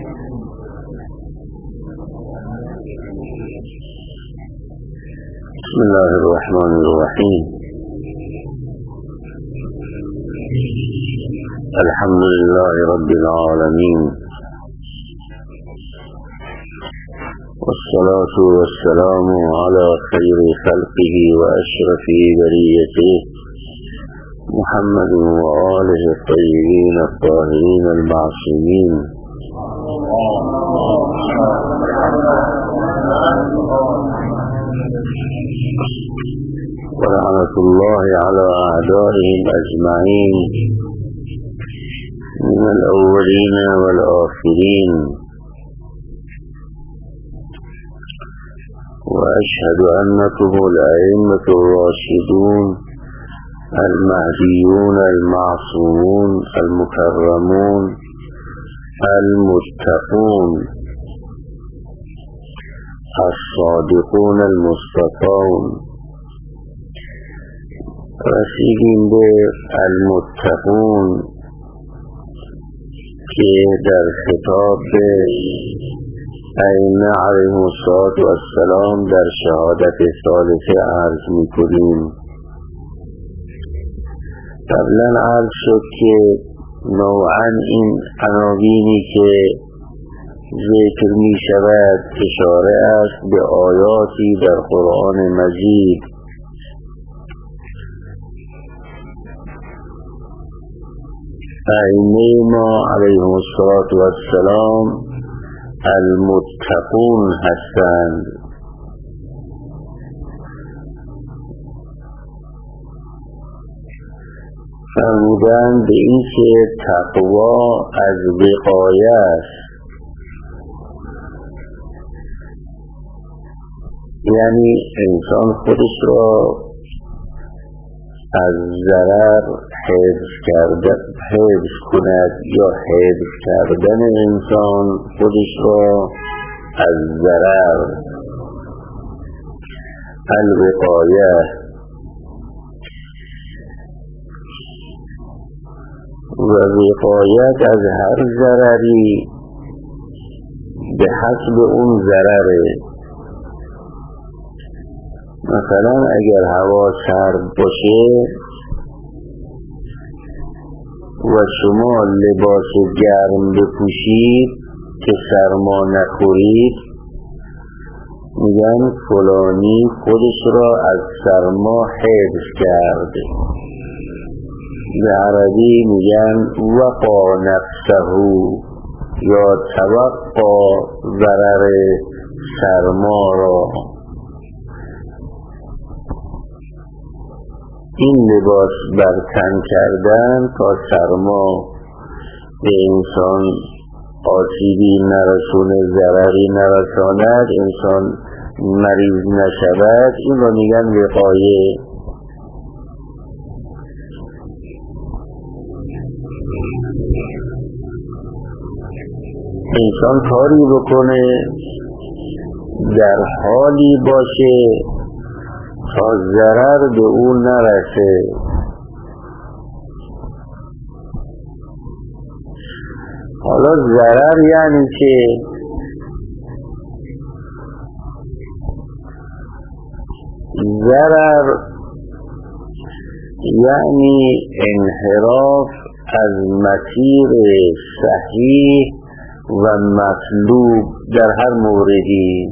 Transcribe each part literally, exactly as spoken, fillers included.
بسم الله الرحمن الرحيم. الحمد لله رب العالمين، والصلاة والسلام على خير خلقه وأشرف بريته محمد وآله الطيبين الطاهرين المعصومين، ورحمة الله على أعدائهم أجمعين من الأولين والآخرين. وأشهد أنكم الأئمة الراشدون المهديون المعصومون المكرمون المتقون الصادقون المصطفون. رسیدیم به المتقون که در خطاب به ائمه علیهم السلام در شهادت ثالثه عرض می‌کنیم. قبلا عرض شد که نوعاً این عناوینی که ذکر می شود اشاره است به آیاتی در قرآن مجید ائمه ما علیهم السلام المتقون هستند. فرمودند به این که تقوا از وقایه است، یعنی انسان خودش را از ضرر حفظ کرده حفظ کند یا حفظ کردن انسان خودش را از ضرر، الوقایه. و وقایت از هر ضرری به حسب اون ضرره. مثلا اگر هوا سرد باشه و شما لباس گرم بپوشید که سرما نخورید، میگن فلانی خودش را از سرما حفظ کرد. به عربی میگن وقا نفسه یا توقع ضرر سرما را. این لباس بر تن کردن تا سرما به انسان آسیبی نرسونه، ضرری نرساند، انسان مریض نشود، این رو میگن وقایه. انسان کاری بکنه در حالی باشه تا ضرر به او نرسه. حالا ضرر یعنی که ضرر یعنی انحراف از مسیر صحیح و مطلوب در هر موردی.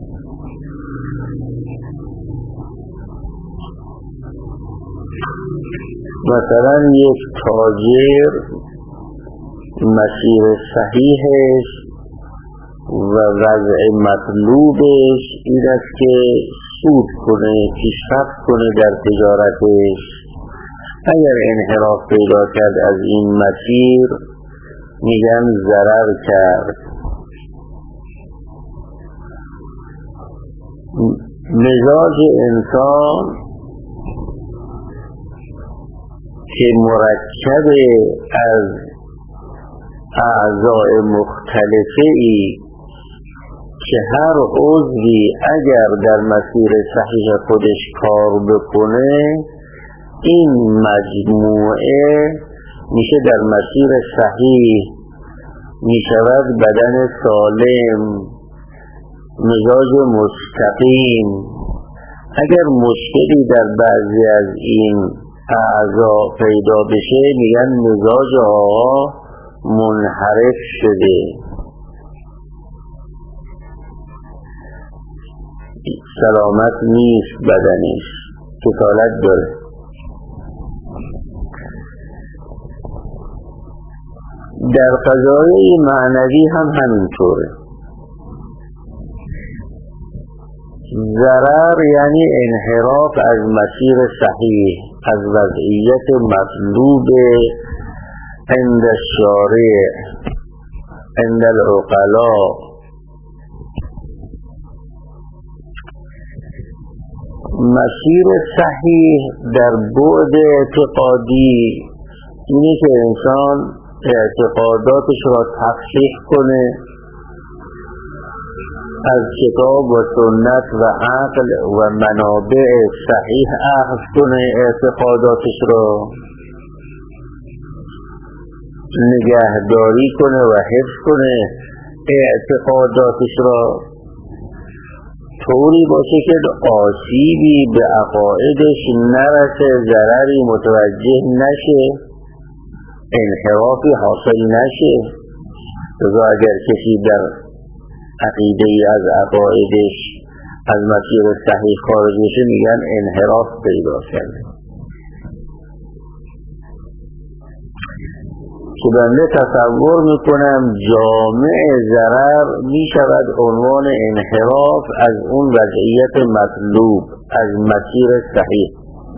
مثلا یک تاجر مسیر صحیحش و وضع مطلوبش این است که سود کنه، پیشرفت کنه در تجارتش. اگر انحراف پیدا کرد از این مسیر میگن ضرر کرد. مزاج انسان که مرکب از اعضاء مختلفه ای که هر عضوی اگر در مسیر صحیح خودش کار بکنه این مجموعه میشه در مسیر صحیح می شود بدن سالم، مزاج مستقیم. اگر مشکلی در بعضی از این اعضا پیدا بشه میگن مزاج آقا منحرف شده، سلامت نیست، بدنش کسالت داره. در قضایای معنوی هم همینطوره. ضرر یعنی انحراف از مسیر صحیح، از وضعیت مطلوب عند الشارع، عند العقلاء. مسیر صحیح در بعد اعتقادی اینه که انسان اعتقاداتش را تصحیح کنه، از کتاب و سنت و عقل و منابع صحیح اخذ کنه، اعتقاداتش را نگهداری کنه و حفظ کنه، اعتقاداتش را طوری باشه که آسیبی به عقایدش نرسه، ضرری متوجه نشه، انحرافی حاصل نشه. لذا اگر کسی در عقیده ای از عقایدش از مسیر صحیح خارج میشه میگن انحراف پیدا کرده. که بنده تصور میکنم جامع ضرر میشود عنوان انحراف از اون وضعیت مطلوب، از مسیر صحیح.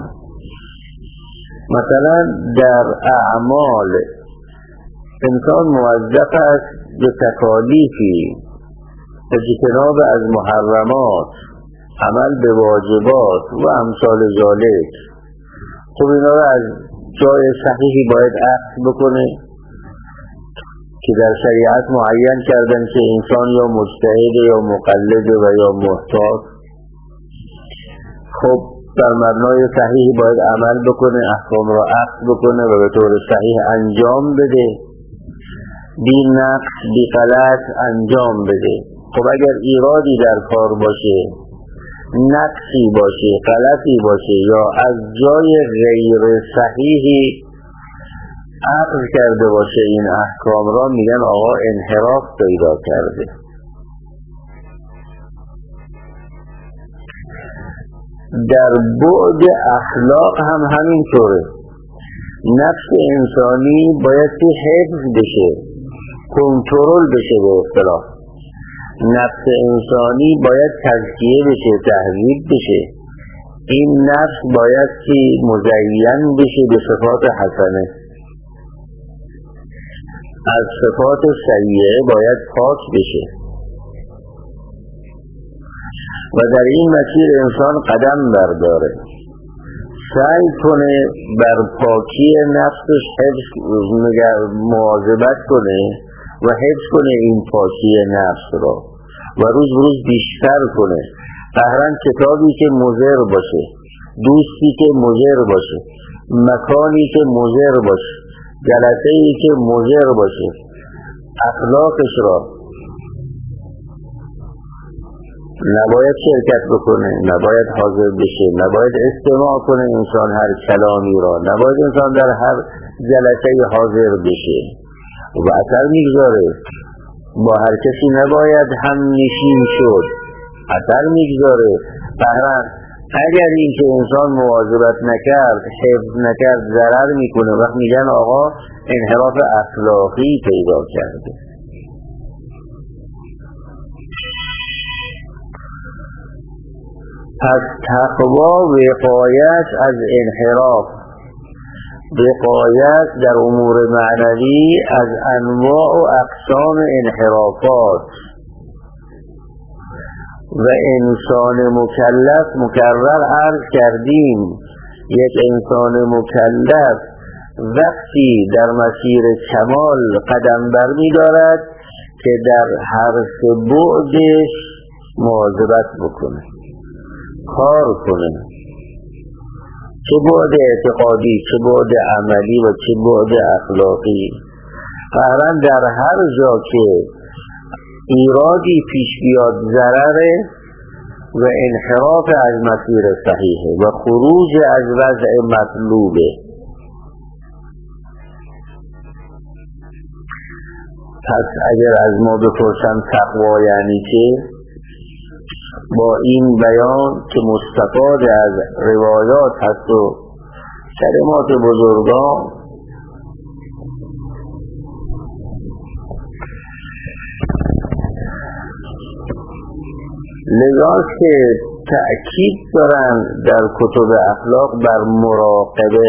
مثلا در اعمال انسان موظف است به تکالیفی، اجتناب از محرمات، عمل به واجبات و امثال ذالک. خب اینا رو از جای صحیحی باید اخذ بکنه که در شریعت معین کردن که انسان یا مجتهد یا مقلد و یا محتاط. خب در مبنای صحیحی باید عمل بکنه، احکام را اخذ بکنه و به طور صحیح انجام بده، بی نقص بی غلط انجام بده. خب اگر ایرادی در کار باشه، نقصی باشه، غلطی باشه یا از جای غیر صحیحی عقل کرده باشه این احکام را، میگن آقا انحراف پیدا کرده. در بعد اخلاق هم همینطوره. نفس انسانی باید که حفظ بشه، کنترل بشه، به اصطلاح نفس انسانی باید تزکیه بشه، تهذیب بشه. این نفس باید که مزین بشه به صفات حسنه، از صفات سیئه باید پاک بشه و در این مسیر انسان قدم برداره، سعی کنه بر پاکی نفسش حفظ مواظبت کنه و حفظ کنه این پاکی نفس را و روز روز بیشتر کنه. قهرن کتابی که مضر باشه، دوستی که مضر باشه، مکانی که مضر باشه، جلسه‌ای که مضر باشه، اخلاقش را نباید شرکت بکنه، نباید حاضر بشه، نباید استماع کنه انسان هر کلامی را، نباید انسان در هر جلسه حاضر بشه و اثر میگذاره. با هر کسی نباید هم نشین شد، اثر میگذاره. بهرن اگر این که انسان مواظبت نکرد، حفظ نکرد، ضرر میکنه. وقت میگن آقا انحراف اخلاقی پیدا کرده. پس تقوا وقایت از انحراف، وقایت در امور معنوی از انواع و اقسام انحرافات. و انسان مکلف، مکرر عرض کردیم، یک انسان مکلف وقتی در مسیر کمال قدم برمی دارد که در هر سه بعدش مواظبت بکنه، کار کنه، چه بعد اعتقادی، چه بعد عملی و چه بعد اخلاقی. قهرن در هر جا که ایرادی پیش بیاد ضرره و انحراف از مسیر صحیحه و خروج از وضع مطلوبه. پس اگر از ما بپرسن تقوا یعنی چه، با این بیان که مستفاد از روایات هست و کلمات بزرگان، لذاست که تأکید دارن در کتب اخلاق بر مراقبه.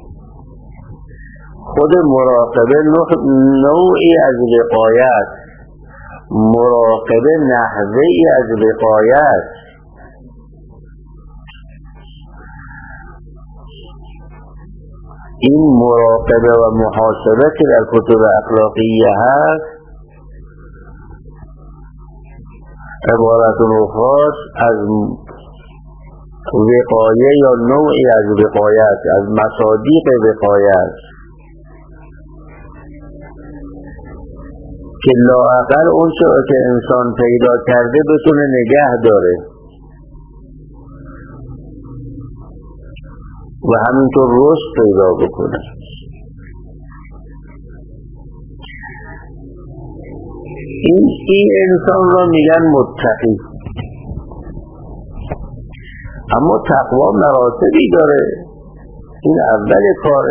خود مراقبه نوعی از وقایت، مراقبه نحوهی از وقایت. این مراقبه و محاسبه که در کتب اخلاقیه هست عبارت نخواست از وقایه یا نوعی از وقایت، از مصادیق وقایت که لااقل اون چه که انسان پیدا کرده بتونه نگه داره و همینطور رشد پیدا بکنه. این این انسان را میگن متقی. اما تقوا مراتبی داره، این اول کاره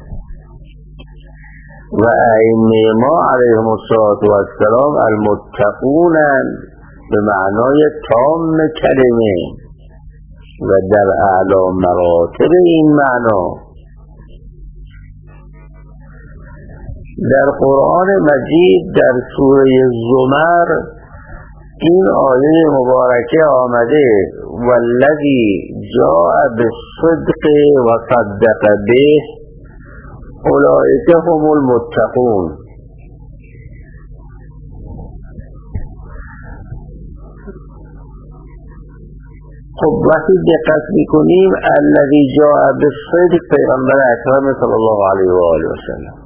و ائمه ما علیهم السلام المتقون به معنای تام کلمه و در اعلی مراتب این معنا. در قرآن مجید در سوره زمر این آیه مبارکه آمده والذی جاء بالصدق و صدق به اولئک هم المتقون. خب وقتی دقت میکنیم الذی جاء بالصدق پیغمبر اکرم صلی الله علیه و آله و سلم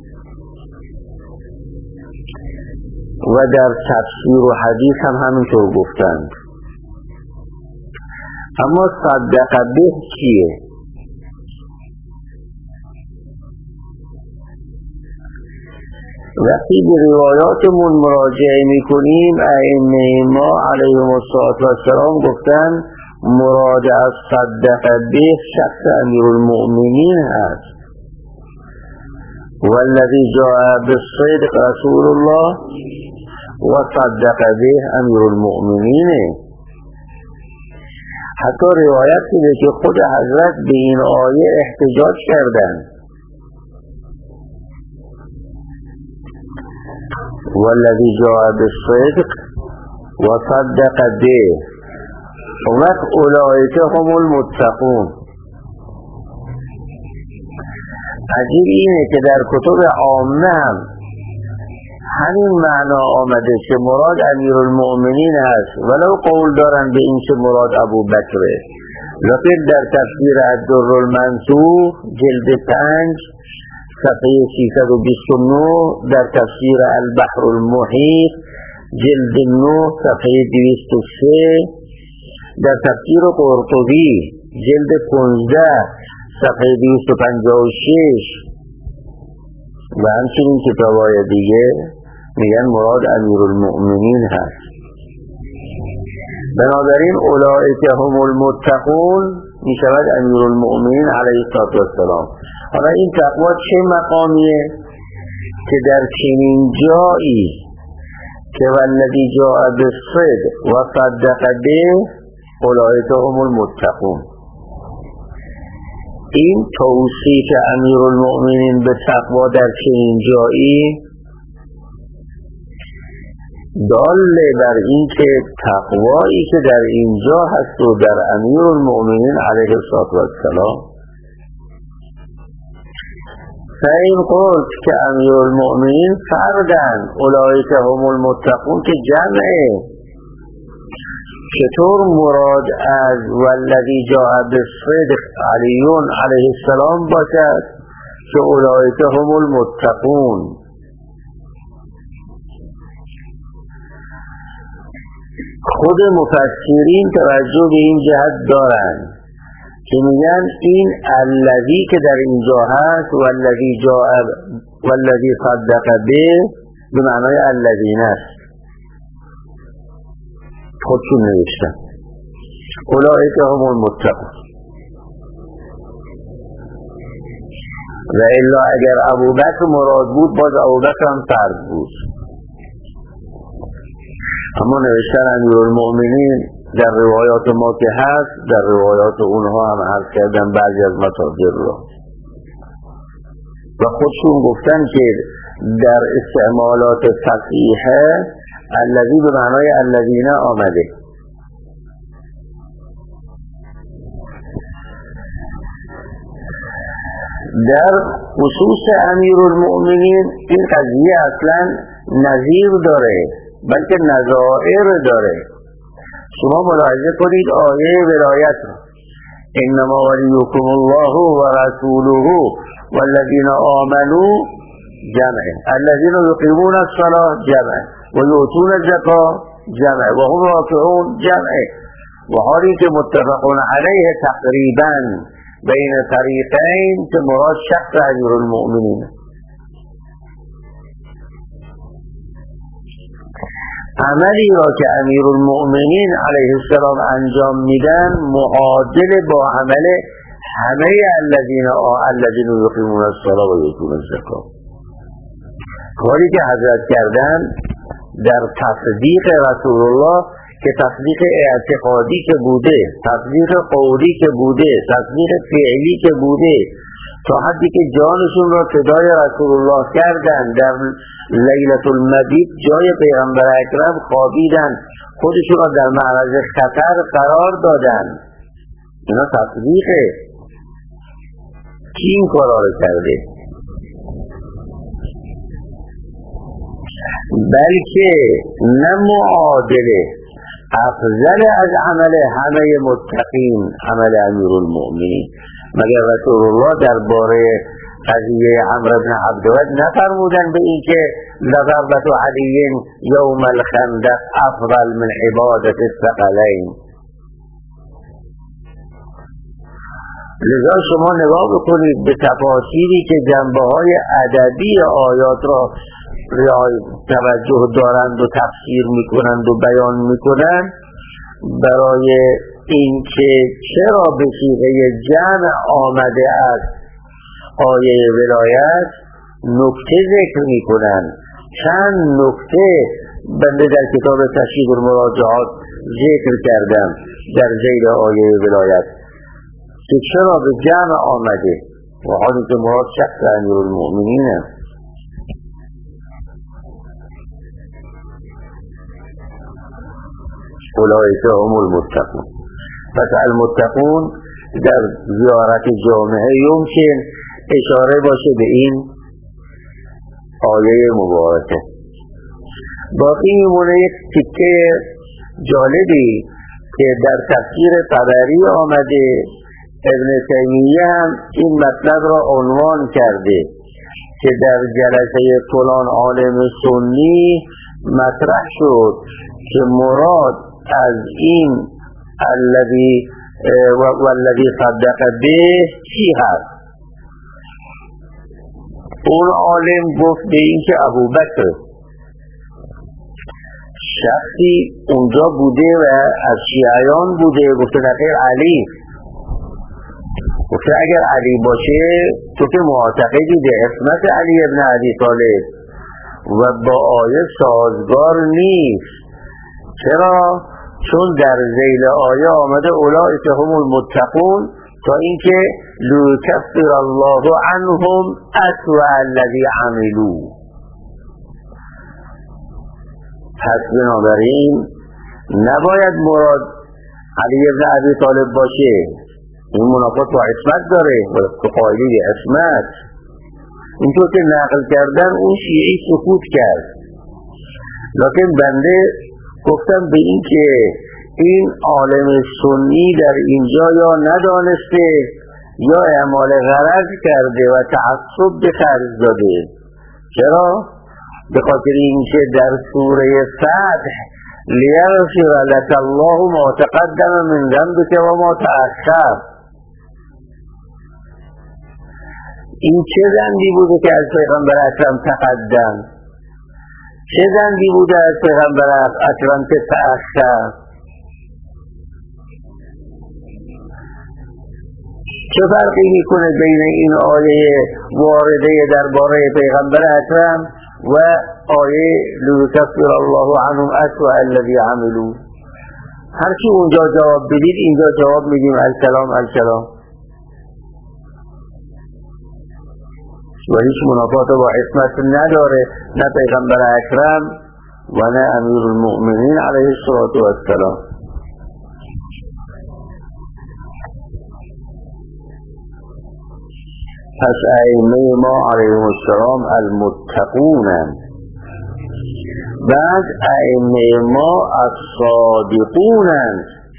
و در تفسیر و حدیث هم همینطور گفتند. اما صدق به چیه؟ وقتی به روایاتمون مراجعه میکنیم ائمه ما علیهم السلام گفتن مراد از صدق به شخص امیرالمؤمنین هست. والذی جاء بالصدق رسول الله و صدق به امیرالمؤمنین. حتی روایت شده که خود حضرت به این آیه احتجاج کردن والذی جاء بالصدق و صدق به وقت اولئک هم المتقون. عجیب اینه که در کتب عامه هم همین معنا آمده که مراد امیرالمؤمنین هست ولو قول دارن به این که مراد ابو بکره. لکن در تفسیر الدر المنصور جلد پنج صفحه سیصد و بیست و نه، در تفسیر البحر المحیط جلد نه صفحه دویست و سه، در تفسیر قرطبی جلد پانزده صفحه دویست و پنجاه و شش و همچنین کتابای دیگه میگن مراد امیرالمؤمنین هست. بنابراین اولئک هم المتقون میشود امیرالمؤمنین علیه السلام. حالا این تقوا چه مقامیه که در چنین جایی که والذی جاء بالصدق و صدق به اولئک هم المتقون، این توصیف امیرالمؤمنین به تقوا در چنین جایی داله بر این که تقوایی که در اینجا هست و در امیرالمؤمنین علیه السلام. فإن قلت که امیرالمؤمنین فردن اولئک هم المتقون که جمعه، چطور مراد از والذی جاء بالصدق علیون علیه السلام باشد که اولئک هم المتقون؟ خود مفسرین توجه به این جهت دارن که میگن این الذی که در اینجا هست و الذی جاء و الذی صدق به به معنای الذین است. خودشون نوشتن اولئک هم المتقون. و الا اگر ابوبکر مراد بود باز ابوبکر هم فرد بود. اما نوشتن امیرالمؤمنین در روایات ما که هست، در روایات اونها هم عرض کردن بعضی از مصادر رو و خودشون گفتن که در استعمالات فصیحه الذی به معنای الذین آمده. در خصوص امیرالمؤمنین این قضیه اصلا نظیر داره بلکه نظائر داره. شما ملاحظه کنید آیه ولایت رو انما ولیکم الله و رسوله والذین آمنوا جمع الذین یقیمون الصلاة جمع و یؤتون الزکاة جمع و هم راکعون جمع و حالی که متفقون علیه تقریبا بین طریقین که مراد شخص امیرالمؤمنین. عملی را که امیرالمؤمنین علیه السلام انجام میدن معادل با عمل همه الذین الذین یقیمون الصلاة و یؤتون الزکاة. کاری که حضرت کردن در تصدیق رسول الله که تصدیق اعتقادی که بوده، تصدیق قولی که بوده، تصدیق فعلی که بوده، تا حدی که جانشون را فدای رسول الله کردن، در لیلة المبیت جای پیغمبر اکرم خوابیدن، خودشون را در معرض خطر قرار دادن. اینا تصدیقه. کی این کارا رو کرده؟ بلکه نه معادله، افضل از عمل همه متقین عمل امیرالمؤمنین. مگر رسول الله درباره قضیه عمرو بن عبدود نفرمودن به این که لضربة علی یوم الخندق افضل من عبادت الثقلین؟ لذا شما نگاه بکنید به تفاسیری که جنبه های ادبی آیات را توجه دارند و تفسیر میکنند و بیان میکنند برای اینکه چرا به صیغه جمع آمده است آیه ولایت نکته ذکر میکنند. چند نکته بنده در کتاب تشریح المراجعات ذکر کردم در ذیل آیه ولایت که چرا به جمع آمده و حالی که مراد شخص امیرالمؤمنین است. اولئک هم المتقون. پس المتقون در زیارت جامعه یمکن اشاره باشه به این آیه مبارکه. باقی میمونه یک تیکه جالبی که در تفسیر طبری آمده. ابن تیمیه هم این مطلب را عنوان کرده که در جلسه فلان عالم سنی مطرح شد که مراد از این الذی و الذی صدق به چی هست. اون عالم گفت به این که ابوبکر شخصی اونجا بوده و از شیعیان بوده. گفته نخیر علی. گفته اگر علی باشه تو که معتقدی به عصمت علی ابن ابی طالب و با آیه سازگار نیست. چرا؟ چون در ذیل آیه آمده اولئک هم المتقون تا اینکه لیکفر الله عنهم اسوء الذی عملوا. پس بنابراین نباید مراد علی ابن ابی طالب باشه. این منافات با عصمت داره و قائلی به عصمت. اینطور که نقل کردن اون شیعی سکوت کرد. لیکن بنده گفتم به این که این عالم سنی در اینجا یا ندانسته یا اعمال غرض کرده و تعصب به خرج داده. چرا؟ به خاطر اینکه در سوره فتح لیغفر لك الله ما تقدم من ذنبك و ما تأخر. این چه ذنبی بوده که از پیغمبر اکرم تقدم؟ چه ذنبی بوده از پیغمبر اکرم که تأخر؟ چه فرقی میکنه بین این آیه وارده درباره پیغمبر اکرم و آیه لیکفر الله عنهم اسوء الذی عملوا؟ هر کی اونجا جواب بدید اینجا جواب میدیم السلام السلام و هیچ منافات با عصمت نداره، نه پیغمبر اکرم و نه امیر المؤمنین علیه الصلاة و السلام. پس ائمه ما علیهم السلام المتقونن. بعد ائمه ما الصادقونن.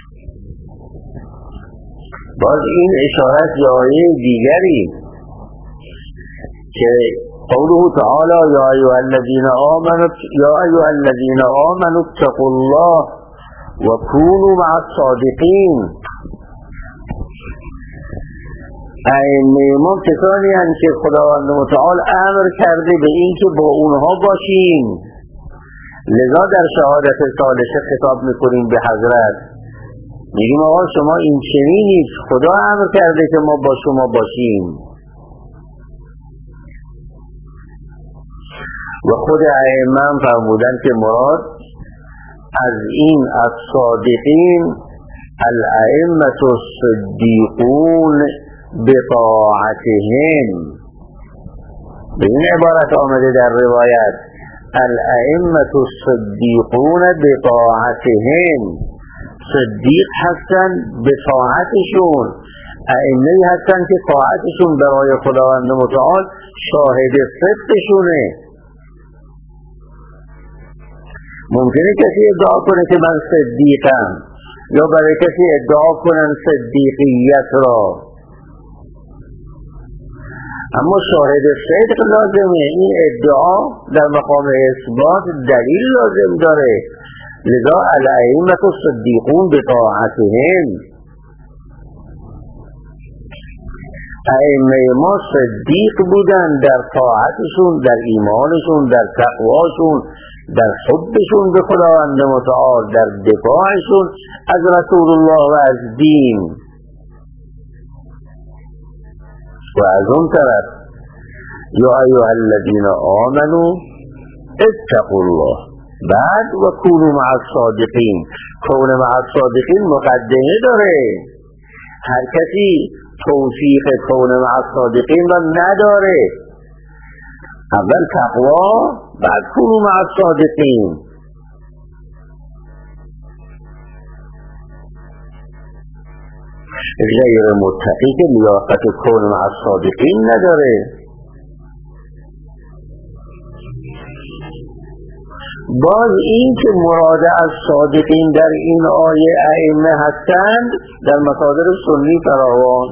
باز این اشارت جای دیگری که قوله تعالی یا ایها الذین آمنوا یا ایها الذین آمنوا اتقوا الله و کونوا مع الصادقین. ائمه ما کسانی هستند که خداوند متعال امر کرده به این که با اونها باشیم. لذا در شهادت ثالثه خطاب میکنیم به حضرت، میگیم آقا شما این چنین نیست، خدا امر کرده که ما با شما باشیم. و خود ائمه هم فرمودن که مراد از این از صادقین الائمه الصدیقون بطاعتهم. به این عبارت آمده در روایت الائمه الصدیقون بطاعتهم. صدیق هستن به طاعتشون، ائمه هستن که طاعتشون برای خداوند متعال شاهد صدقشونه. ممکنه کسی ادعا کنه که من صدیقم یا برای کسی ادعا کنن صدیقیت را، اما شاهد صدق لازمه. این ادعا در مقام اثبات دلیل لازم داره. لذا الائمه الصدیقون بطاعتهم. ائمه ما صدیق بودن در طاعتشون، در ایمانشون، در تقواشون، در حبشون به خداوند متعال، در دفاعشون از رسول الله و از دین. و از اون طرف یا ایها الذین آمنوا اتقوا الله بعد و کونوا مع الصادقین. کون مع الصادقین مقدمه داره. هر کسی توفیق کون مع الصادقین را نداره. اول تقوا بعد کونوا مع الصادقین. غیر متقی که لیاقت کون مع الصادقین نداره. باز این که مراد از صادقین در این آیه ائمه هستند در مصادر سنی فراوان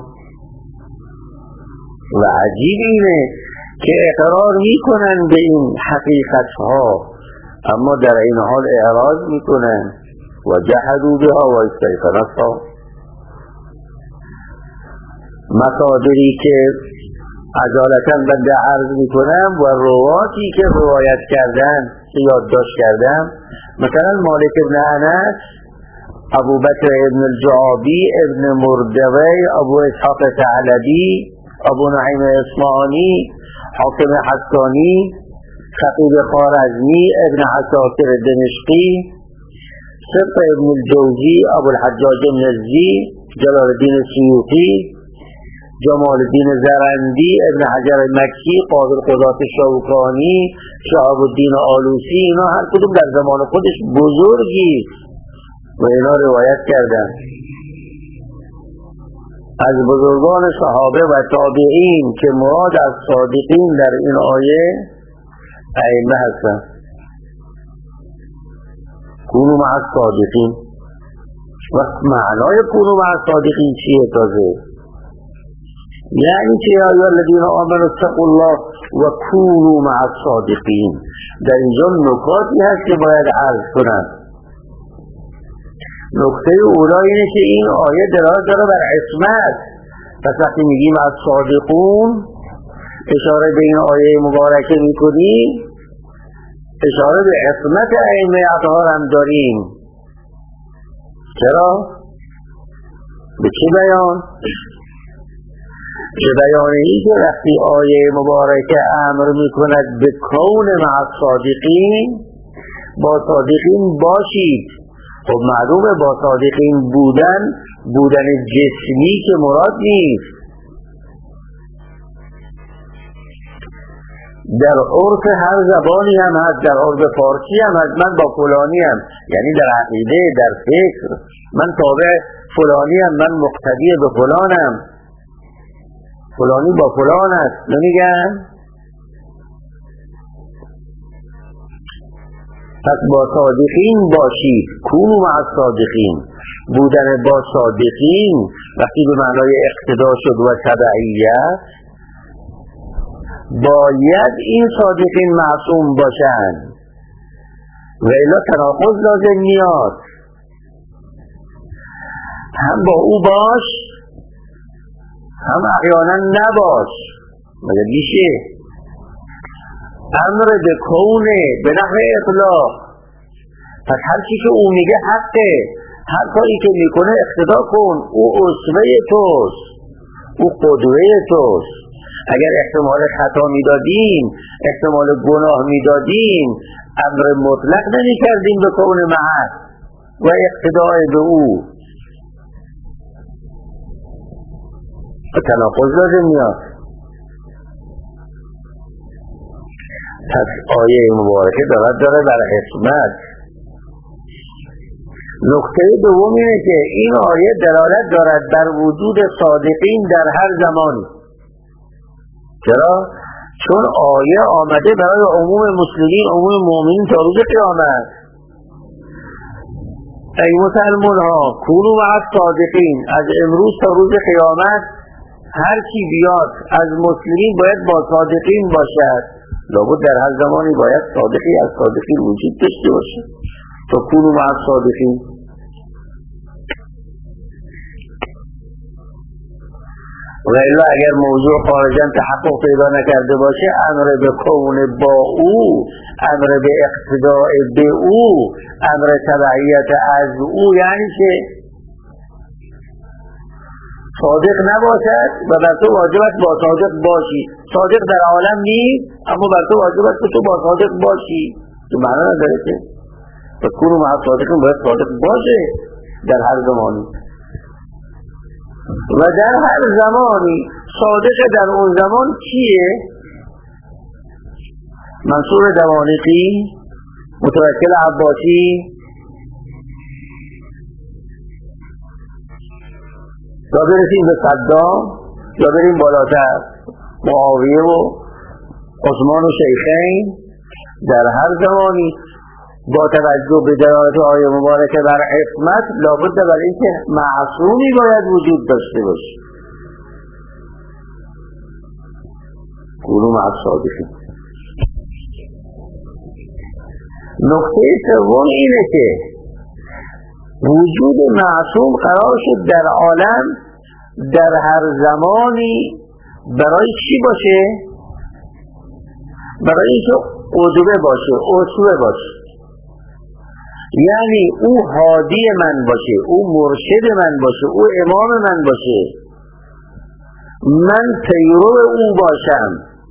و عجیب اینه که اقرار میکنن به این حقیقت ها اما در این حال اعراض میکنن و جحدوا بها و استیقنتها. مصادری که عجالتا بنده عرض میکنم و رواتی که روایت کردن که یادداشت کردم، مثلا مالک ابن انس، ابو بکر ابن الجعابی، ابن مردوی، ابو اسحاق ثعلبی، ابو نعیم اصفهانی، حاکم حسانی، خطیب خوارزمی، ابن عساکر دمشقی، صدق ابن الجوزی، ابو الحجاج النزی، جلال الدین سیوطی، جمال الدین زرندی، ابن حجر مکی، قاضی القضات شوکانی، شهاب الدین آلوسی، اینا هر کدوم در زمان خودش بزرگی و اینا روایت کردن از بزرگان صحابه و تابعین که مراد از صادقین در این آیه ائمه هستن. کونوا مع الصادقین. و معنای کونوا مع الصادقین چیه تازه؟ یعنی که یا ایها الذین آمنوا اتقوا الله و کونوا مع الصادقین. در اینجا نکاتی هست که باید عرض کنم. نکته اولا اینه که این آیه دلالت داره بر عصمت. پس وقتی میگیم از صادقون اشاره به این آیه مبارکه میکنیم، اشاره به عصمت ائمه اطهار هم داریم. چرا؟ به چه بیان؟ به بیان این که وقتی آیه مبارکه امر میکند به کون مع الصادقین، با صادقین باشید. خب معلومه با صادقین بودن بودن جسمی که مراد نیست. در عرف هر زبانی هم هست، در عرف فارسی هم هست من با فلانی هم، یعنی در عقیده، در فکر من تابع فلانی هم، من مقتدی به فلانم، فلانی با فلان است. نمیگن؟ پس با صادقین باشید، کونوا مع الصادقین. بودن با صادقین وقتی به معنای اقتدا شد و تبعیت، باید این صادقین معصوم باشند و الا تناقض لازم میاد. هم با او باش هم احیانا نباش، مگر میشه؟ امر به کونه به نحو اطلاق. پس هر چی که او میگه حقه، هر کاری که میکنه اقتدا کن، او اسوه توست، او قدوه توست. اگر احتمال خطا میدادیم، احتمال گناه میدادیم، امر مطلق نمیکردیم به کون معه و اقتداء به او. تناقض لازم میاد. پس آیه مبارکه دارد داره بر عصمت. نکته دوم اینه که این آیه دلالت دارد بر وجود صادقین در هر زمانی. چرا؟ چون آیه آمده برای عموم مسلمین، عموم مؤمنین تا روز قیامت. ای مسلمان ها کونوا مع الصادقین، از امروز تا روز قیامت هر کی بیاد از مسلمین باید با صادقین باشد. لابد در هر زمانی باید صادقی از صادقین وجود داشته باشه. تو کونوا مع الصادقین. و الا اگر موضوع خارجاً تحقق پیدا نکرده باشه، امر به کون با او، امر به اقتداء به او، امر تبعیت از او، یعنی که صادق نباشد و بر تو واجب است با صادق باشی. صادق در عالم نیست اما بر تو واجب است که تو با صادق باشی. تو معنی نداره که و کونوا مع الصادقین باید صادق باشه در هر زمانی و در هر زمانی. صادق در اون زمان کیه؟ منصور دوانقی، متوکل عباسی، یا برسیم به صدام، یا بریم بالاتر معاویه و عثمان و شیخین. در هر زمانی با توجه به دلالت آیه مبارکه بر عصمت لابد بر اینکه معصومی باید وجود داشته باشه. کونوا مع الصادقین. نکته سوم اینه که وجود معصوم قرار شد در عالم در هر زمانی برای چی باشه؟ برای اینکه قدوه باشه، اسوه باشه. یعنی او هادی من باشه، او مرشد من باشه، او امام من باشه، من پیرو او باشم.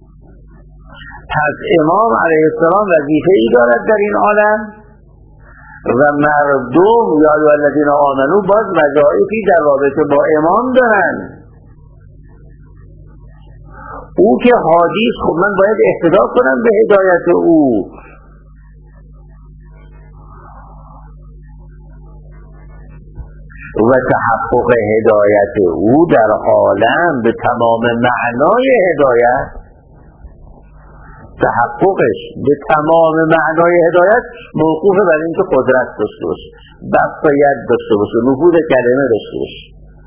پس امام علیه السلام وظیفه ای دارد در این عالم و مردم یا الذین آمنو باز وظایفی در رابطه با امام دارن. او که هادی است، خب من باید اقتدا کنم به هدایت او. و تحقق هدایت او در عالم به تمام معنای هدایت، تحققش به تمام معنای هدایت موقوف بر اینکه قدرت داشته باشه، بسط و ید داشته باشه، نفوذ کلمه داشته باشه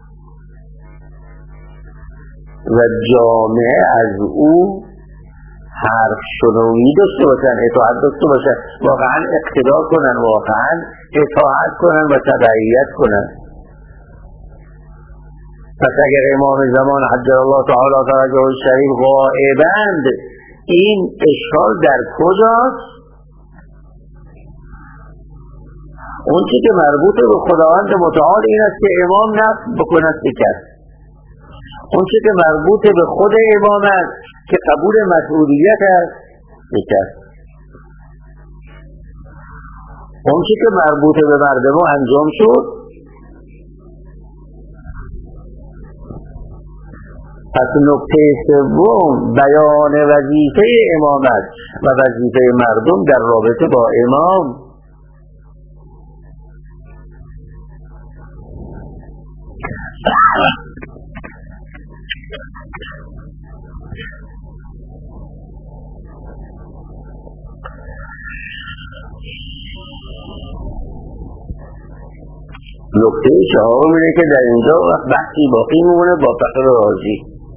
و جامعه از او حرف شنوی داشته باشن، اطاعت داشته باشن، واقعا اقتدا کنن، واقعا اطاعت کنن و تبعیت کنن. پس اگر امام زمان عجل الله تعالی فرجه الشریف غائبند، این اشکال در کجاست؟ اون چی که مربوط به خداوند متعال این است که امام نفس بکند بکرد. اون چی که مربوط به خود امام است که قبول مسئولیت است بکرد. اون چی که مربوط به مردم انجام شد. پس نکته سوم بیان وظیفه امامت و وظیفه مردم در رابطه با امام. نکته چهارم اینه که در اینجا وقت بحثی باقی میمونه با فخر رازی.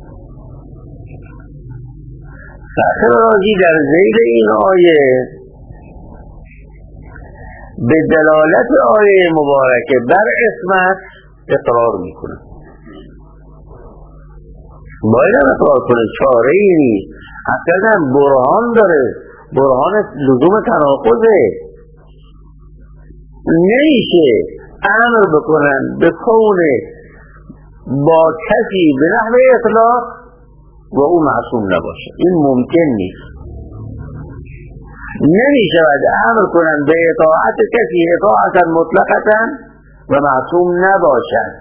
فخر رازی در ذیل این آیه به دلالت آیه مبارکه بر عصمت اقرار میکنه. باید هم اقرار کنه، چاره ای نیست، اصلا برهان داره، برهان لزوم تناقضه. نمیشه امر بکنن به کون با کسی به نحو اطلاق و او معصوم نباشه، این ممکن نیست. نمیشه باید امر کنن به اطاعت کسی اطاعتا مطلقتا و معصوم نباشد.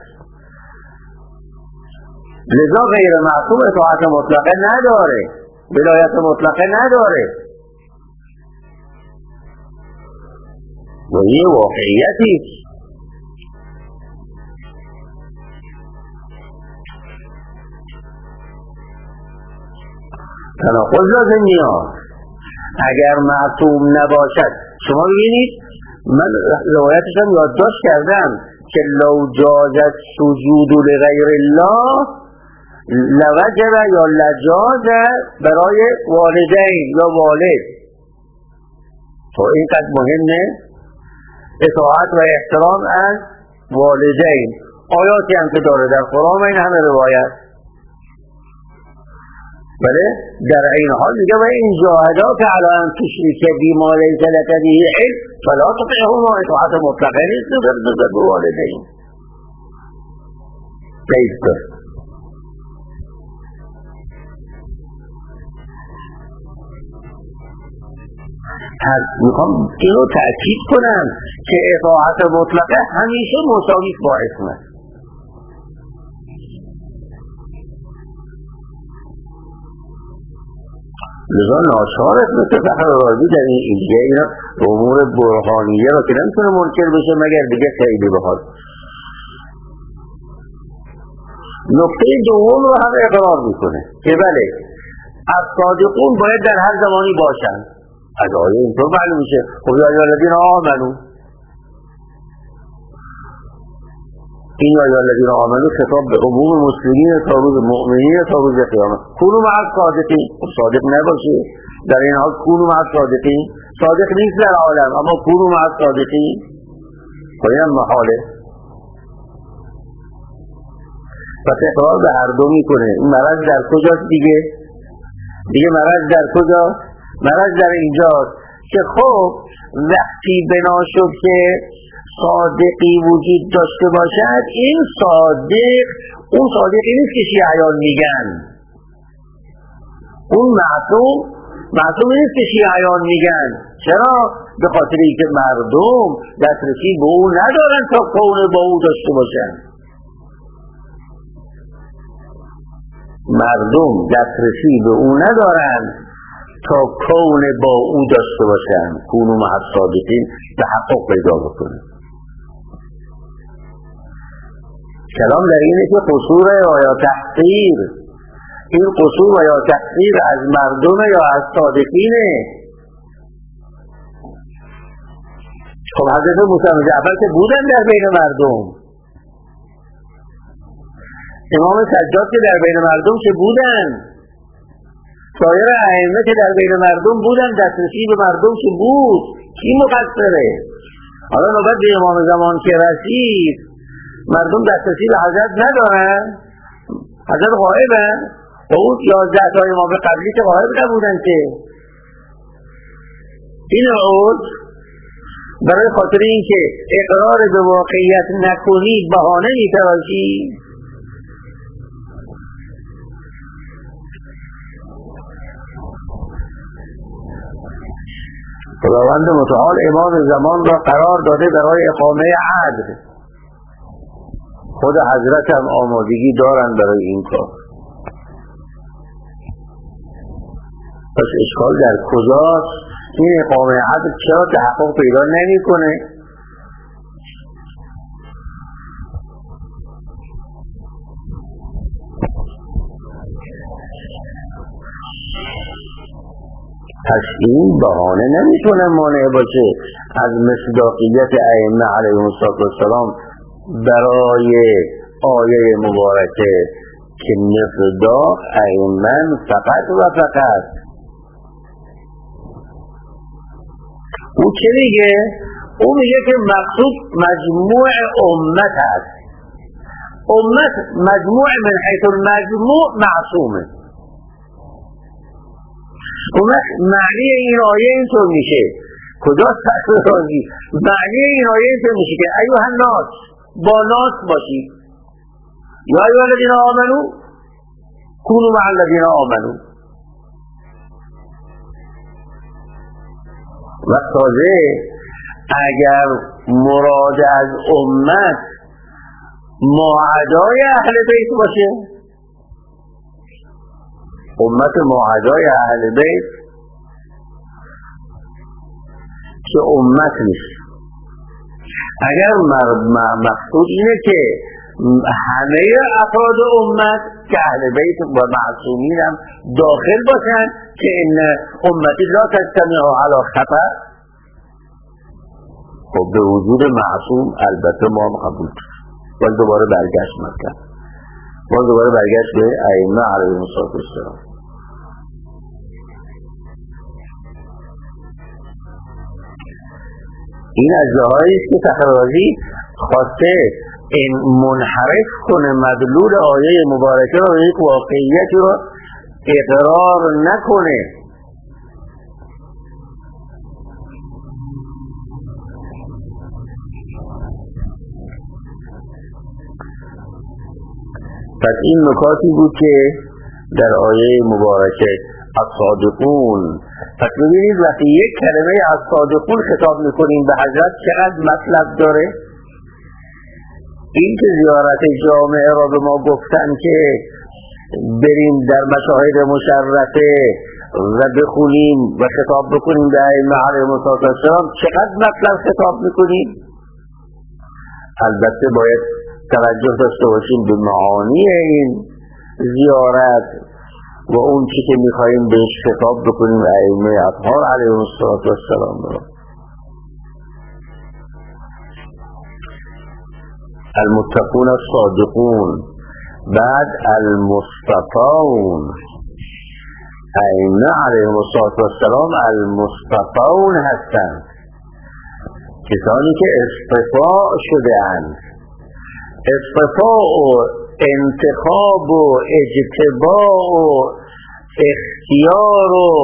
لذا غیر معصوم اطاعت مطلقه نداره، ولایت مطلقه نداره و یه واقعیتی. تناقض لازم میاد اگر معصوم نباشد. شما ببینید من روایتش هم یادداشت کردم که لو جازت سجود لغیر الله لوجب یا لجاز برای والدین یا والد. تو اینقدر مهمه اطاعت و احترام از والدین. آیاتی هم که داره در قرآن این همه روایت. بله در این حال میگه و این جاهدات علی ان تشرک بما لیس لک به علم فلا تطعهما، اطاعت مطلقه نیست نسبت به والدین. کیف پس میخوام اینو تأکید کنم که اطاعت مطلقه همیشه مساوی با عصمت. لذا ناچارت مثل فخر رازی در این ایده اینا امور برهانیه را که نمیتونه منکر بشه مگر دیگه خیلی بخواد. نکته دوم رو هم اقرار میکنه که بله از صادقون باید در هر زمانی باشن. از آیه اینطور معلوم میشه. خب یا الذین آمنو، این یا الذین آمنو خطاب به عموم مسلمین تا روز مؤمنین تا روز قیامت. کونو مع الصادقین، صادق نباشه در این حال کونو مع الصادقین، صادق نیست در عالم اما کونو مع الصادقین باید محاله. پس اقرار به هر دو میکنه. این مرض در کجاست دیگه؟ دیگه مرض در کجاست؟ مرض در اینجاست که خب وقتی بنا شد که صادقی وجود داشته باشد، این صادق اون صادقی نیست که شیعیان میگن، اون معصوم معصوم نیست که شیعیان میگن. چرا؟ به خاطر اینکه مردم دسترسی به او ندارن تا کون با او داشته باشن. مردم دسترسی به او ندارن تا کون با او داشته باشن. کونو مع الصادقین تحقق پیدا بکنه. کلام در اینه که قصور یا تحقیر، این قصور یا تحقیر از مردم یا از صادقینه. خب حضرت موسی جعفر که بودن در بین مردم، امام سجاد که در بین مردم که بودن، سایر ائمه که در بین مردم بودن، دسترسی به مردم که بود، کی مقصره؟ حالا نوبت به امام زمان که رسید، مردم دسترسی به حضرت ندارن، حضرت غایبن و اون یازده تا امام قبلی که غایب نبودن که. این عود برای خاطر این که اقرار به واقعیت نکنی بهانه میتراشی. خداوند متعال امام زمان را قرار داده برای اقامه عدل. خود حضرت هم آمادگی دارن برای این کار. پس اشکال در کجاست؟ این اقامه عدل چرا تحقق پیدا نمی‌کنه؟ پس این بهانه نمیتونه مانع باشه از مصداقیت ائمه علیهم السلام برای آیه مبارکه که مصداق ائمه فقط و فقط. او چه میگه؟ او میگه که مقصود مجموع امت هست. امت مجموع من حیث المجموع معصومه. اون معنی این آیه اینطور میشه، کجا سخت رازی؟ معنی این آیه اینطور میشه که ایها الناس، با ناس باشید، یا ایها الذین آمنو کونوا مع الذین آمنو. و تازه اگر مراد از امت معادای اهل بیت باشه، امت معادای اهل بیت که امت نیست. اگر مقصود اینه که همه افراد امت که اهل بیت و معصومین هم داخل باشن که این امتی لا تجتمع علی خطر، خب به وجود معصوم البته ما هم قبول کرد. باز دوباره برگشت مکن باز دوباره برگشت به ائمه علیهم السلام. این از جاهایی است که تخرازی خواسته این منحرف کنه مدلول آیه مبارکه رو به یک واقعیت رو اقرار نکنه. پس این نکاتی بود که در آیه مبارکه الصادقون. پس ببینید وقتی یک کلمه از صادقون خطاب میکنیم به حضرت چقدر مطلب داره. این که زیارت جامعه را به ما گفتن که بریم در مشاهد مشرفه و بخونیم و خطاب بکنیم به ائمه علیهم السلام، چقدر مطلب خطاب میکنیم. البته باید توجه داشته باشیم به معانی این زیارت و اون چی که میخواییم بهش خطاب بکنیم ائمه اطهار علیهم السلام را. المتقون الصادقون، بعد المصطفون. ائمه علیهم السلام المصطفون هستند، کسانی که اصطفاء شده اند. اصطفاء و انتخاب و اجتباع و اختیار و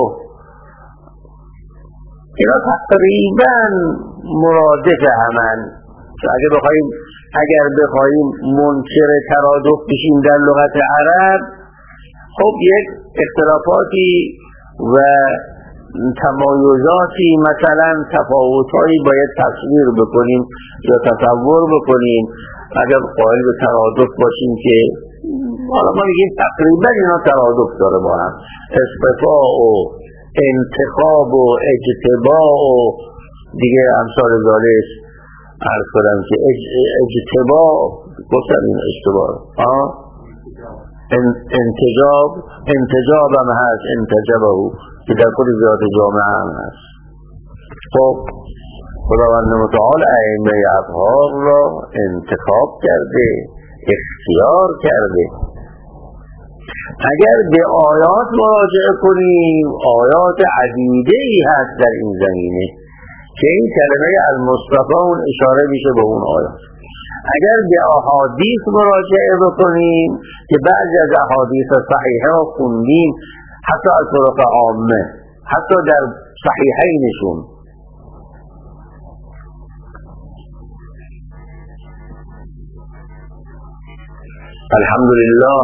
اینا تقریبا مرادف همن. اگر بخوایم اگر بخوایم منکر ترادف بشیم در لغت عرب، خب یک اختلافاتی و تمایزاتی، مثلا تفاوت‌هایی باید تصویر بکنیم یا تصور بکنیم. اگر قائل به ترادف باشیم که حالا ما میگیم تقریبا اینا ترادف داره با هم، اصطفاء و انتخاب و اجتباع و دیگه امثال ذالک. عرض کنم که اجتباع گفتم این اشتباه انتجاب انتجاب هم هست، انتجابه که در خود ذات جامعه هم هست. خب خداوند متعال ائمه اطهار را انتخاب کرده، اختیار کرده اگر به آیات مراجعه کنیم آیات عدیده ای هست در این زمینه که این کلمه المصطفی اون اشاره میشه به اون آیات. اگر به احادیث مراجعه بکنیم که بعضی از احادیث صحیحه ها خوندیم حتی از طرق عامه، حتی در صحیحینشون، الحمدلله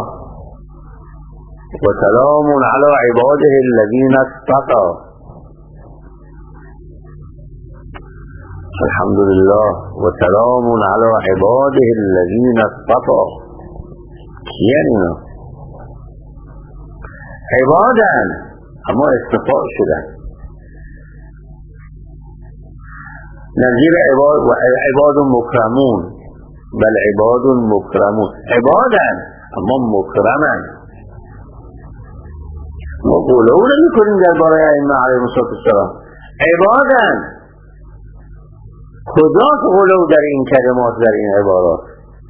و سلام علی عباده الذین اصطفى، الحمدلله و سلام علی عباده الذین اصطفى. یعنی عبادن اما استفاء شدن، نظیر عباد و عباد مکرمون، بل عباد مکرمون، عبادن اما مکرمن. ما قوله او نمی کنیم در باره ائمه علیهم السلام، عبادن. کجا قوله او در این کلمات، در این عبارات؟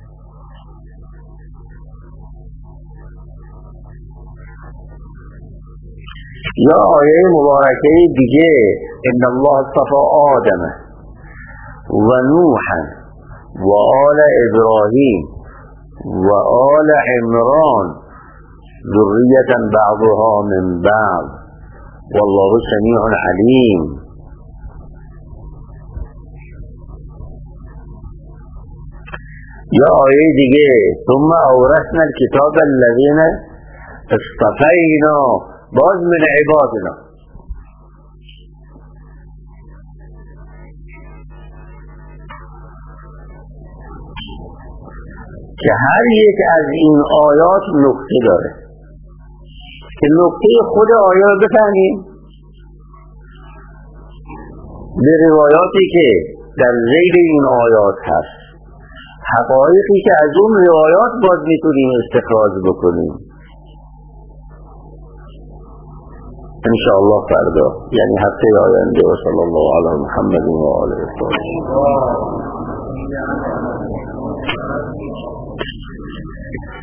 یا آیه مبارکه دیگه ان الله اصطفى آدم و نوحا و آل ابراهیم و آل عمران ذریة بعضها من بعض والله سمیع علیم. یا آیه دیگه ثم اورثنا الكتاب الذين اصطفینا باز من عبادنا. که هر یک از این آیات نکته داره که نکته خود آیات بفهمیم. به روایاتی که در ذیل این آیات هست، حقایقی که از اون روایات باز میتونیم استخراج بکنیم انشاءالله فردا، یعنی هفته آینده. و صلی الله علی محمد و آله الطاهرین.